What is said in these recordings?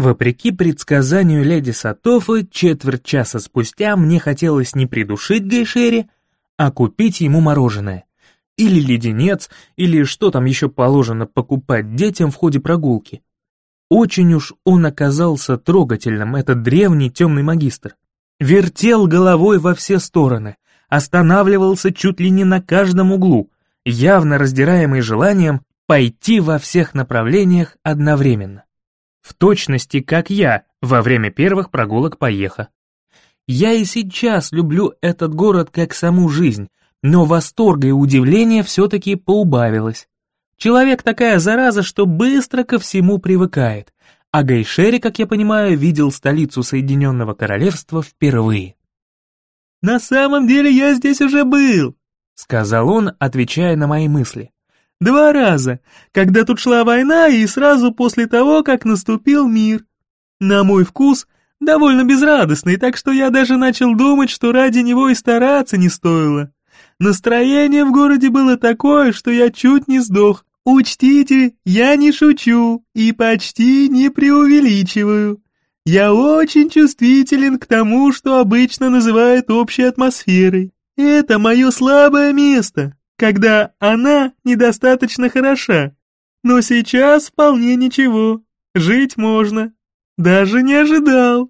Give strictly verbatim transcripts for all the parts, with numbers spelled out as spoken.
Вопреки предсказанию леди Сатофы, четверть часа спустя мне хотелось не придушить Гейшери, а купить ему мороженое. Или леденец, или что там еще положено покупать детям в ходе прогулки. Очень уж он оказался трогательным, этот древний темный магистр. Вертел головой во все стороны, останавливался чуть ли не на каждом углу, явно раздираемый желанием пойти во всех направлениях одновременно. В точности, как я во время первых прогулок по Еха. Я и сейчас люблю этот город как саму жизнь, но восторга и удивления все-таки поубавилось. Человек такая зараза, что быстро ко всему привыкает, а Гейшери, как я понимаю, видел столицу Соединенного Королевства впервые. «На самом деле я здесь уже был», — сказал он, отвечая на мои мысли. «Два раза, когда тут шла война и сразу после того, как наступил мир. На мой вкус, довольно безрадостный, так что я даже начал думать, что ради него и стараться не стоило. Настроение в городе было такое, что я чуть не сдох. Учтите, я не шучу и почти не преувеличиваю. Я очень чувствителен к тому, что обычно называют общей атмосферой. Это мое слабое место, когда она недостаточно хороша. Но сейчас вполне ничего, жить можно. Даже не ожидал».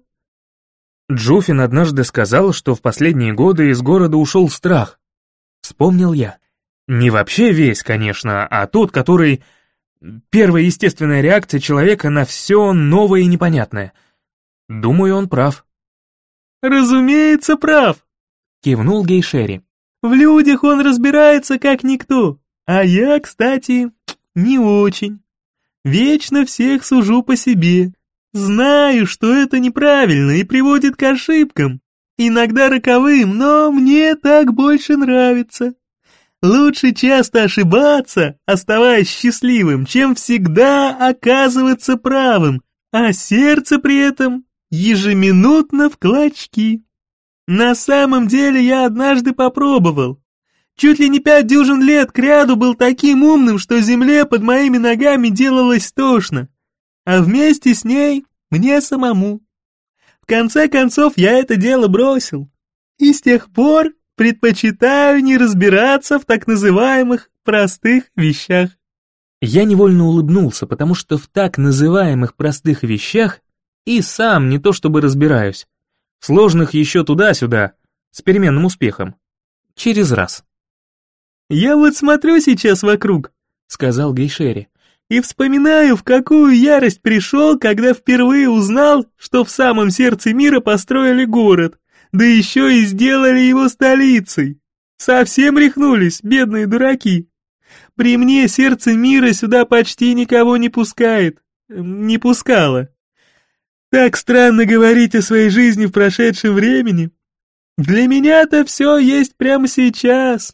Джуфин однажды сказал, что в последние годы из города ушел страх. Вспомнил я. Не вообще весь, конечно, а тот, который... Первая естественная реакция человека на все новое и непонятное. Думаю, он прав. «Разумеется, прав», — кивнул Гейшери. «В людях он разбирается как никто, а я, кстати, не очень. Вечно всех сужу по себе. Знаю, что это неправильно и приводит к ошибкам, иногда роковым, но мне так больше нравится. Лучше часто ошибаться, оставаясь счастливым, чем всегда оказываться правым, а сердце при этом ежеминутно в клочки. На самом деле я однажды попробовал. Чуть ли не пять дюжин лет кряду был таким умным, что земле под моими ногами делалось тошно, а вместе с ней мне самому. В конце концов я это дело бросил, и с тех пор предпочитаю не разбираться в так называемых простых вещах». Я невольно улыбнулся, потому что в так называемых простых вещах и сам не то чтобы разбираюсь. В сложных еще туда-сюда, с переменным успехом. Через раз. «Я вот смотрю сейчас вокруг», — сказал Гейшери, «и вспоминаю, в какую ярость пришел, когда впервые узнал, что в самом сердце мира построили город, да еще и сделали его столицей. Совсем рехнулись, бедные дураки. При мне сердце мира сюда почти никого не пускает, не пускало. Так странно говорить о своей жизни в прошедшем времени. Для меня-то все есть прямо сейчас.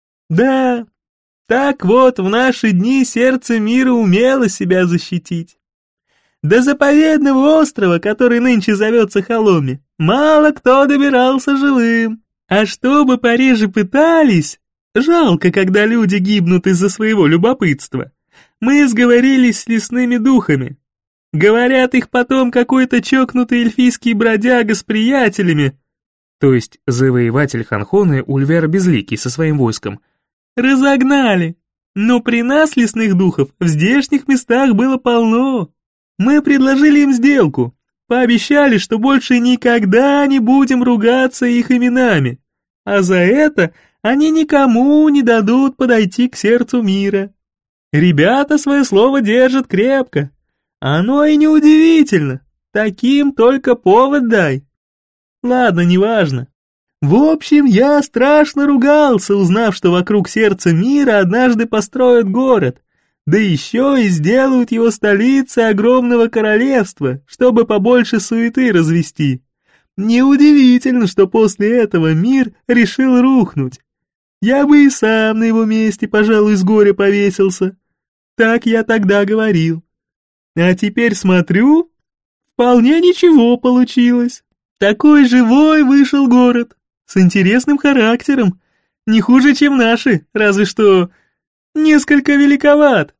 Да, так вот в наши дни сердце мира умело себя защитить. До заповедного острова, который нынче зовется Холоми, мало кто добирался живым. А чтобы пореже пытались, жалко, когда люди гибнут из-за своего любопытства, мы сговорились с лесными духами. Говорят, их потом какой-то чокнутый эльфийский бродяга с приятелями, то есть завоеватель Ханхоны Ульвер Безликий со своим войском, разогнали. Но при нас лесных духов в здешних местах было полно. Мы предложили им сделку, пообещали, что больше никогда не будем ругаться их именами, а за это они никому не дадут подойти к сердцу мира. Ребята свое слово держат крепко. Оно и неудивительно, таким только повод дай. Ладно, неважно. В общем, я страшно ругался, узнав, что вокруг сердца мира однажды построят город, да еще и сделают его столицей огромного королевства, чтобы побольше суеты развести. Неудивительно, что после этого мир решил рухнуть. Я бы и сам на его месте, пожалуй, с горя повесился. Так я тогда говорил. А теперь смотрю, вполне ничего получилось. Такой живой вышел город, с интересным характером, не хуже, чем наши, разве что несколько великоват.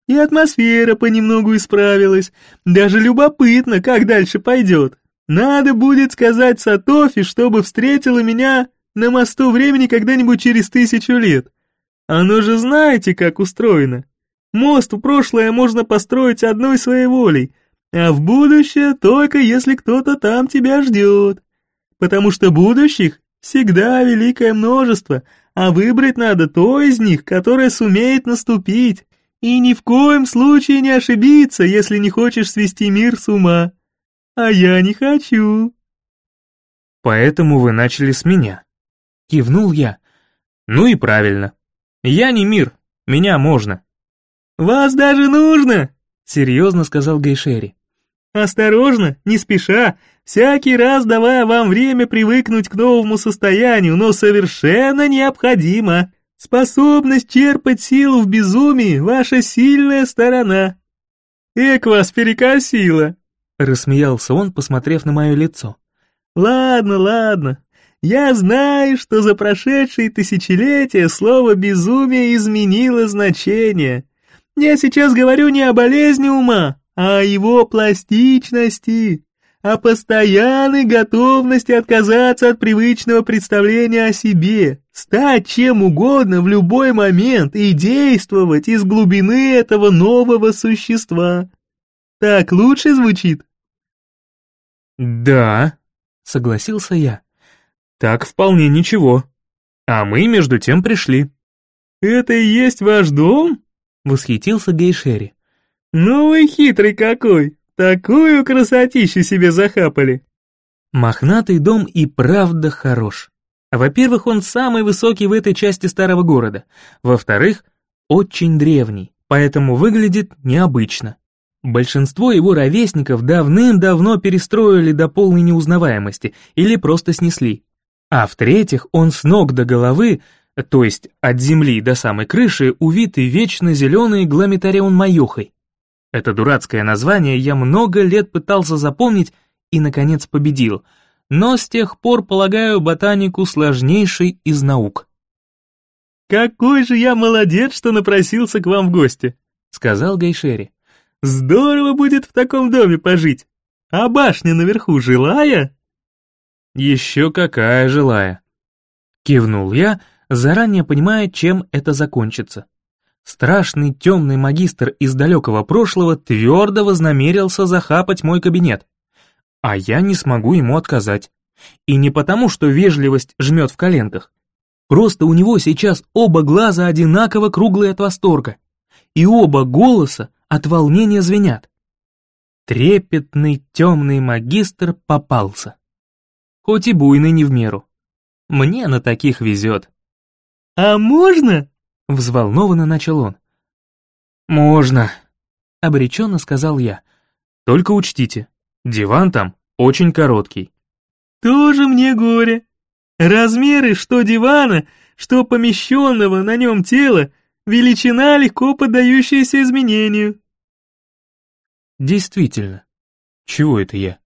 И атмосфера понемногу исправилась. Даже любопытно, как дальше пойдет. Надо будет сказать Сатофи, чтобы встретила меня на мосту времени когда-нибудь через тысячу лет. Оно же знаете, как устроено. Мост в прошлое можно построить одной своей волей, а в будущее только если кто-то там тебя ждет. Потому что будущих всегда великое множество, а выбрать надо то из них, которое сумеет наступить. И ни в коем случае не ошибиться, если не хочешь свести мир с ума. А я не хочу. Поэтому вы начали с меня. Кивнул я. Ну и правильно. Я не мир, меня можно. Вас даже нужно, серьезно сказал Гейшери. Осторожно, не спеша, всякий раз давая вам время привыкнуть к новому состоянию, но совершенно необходимо. Способность черпать силу в безумии — ваша сильная сторона. Эк вас перекосило, рассмеялся он, посмотрев на мое лицо. Ладно, ладно, я знаю, что за прошедшие тысячелетия слово «безумие» изменило значение. Я сейчас говорю не о болезни ума, а о его пластичности, о постоянной готовности отказаться от привычного представления о себе, стать чем угодно в любой момент и действовать из глубины этого нового существа. Так лучше звучит? Да, согласился я. Так вполне ничего. А мы между тем пришли. Это и есть ваш дом? Восхитился Гейшери. Ну вы хитрый какой! Такую красотищу себе захапали. Мохнатый дом и правда хорош. Во-первых, он самый высокий в этой части старого города. Во-вторых, очень древний, поэтому выглядит необычно. Большинство его ровесников давным-давно перестроили до полной неузнаваемости или просто снесли. А в-третьих, он с ног до головы, то есть от земли до самой крыши, увитый вечно зеленой гламитарион-майохой. Это дурацкое название я много лет пытался запомнить и, наконец, победил, но с тех пор полагаю ботанику сложнейшей из наук. «Какой же я молодец, что напросился к вам в гости», — сказал Гейшери. «Здорово будет в таком доме пожить. А башня наверху жилая?» «Еще какая жилая!» Кивнул я, заранее понимая, чем это закончится. Страшный темный магистр из далекого прошлого твердо вознамерился захапать мой кабинет. А я не смогу ему отказать. И не потому, что вежливость жмет в коленках. Просто у него сейчас оба глаза одинаково круглые от восторга. И оба голоса от волнения звенят. Трепетный темный магистр попался. Хоть и буйный не в меру. Мне на таких везет. «А можно?» — взволнованно начал он. «Можно», — обреченно сказал я. «Только учтите, диван там очень короткий». «Тоже мне горе. Размеры что дивана, что помещенного на нем тела, величина, легко поддающаяся изменению». Действительно, чего это я?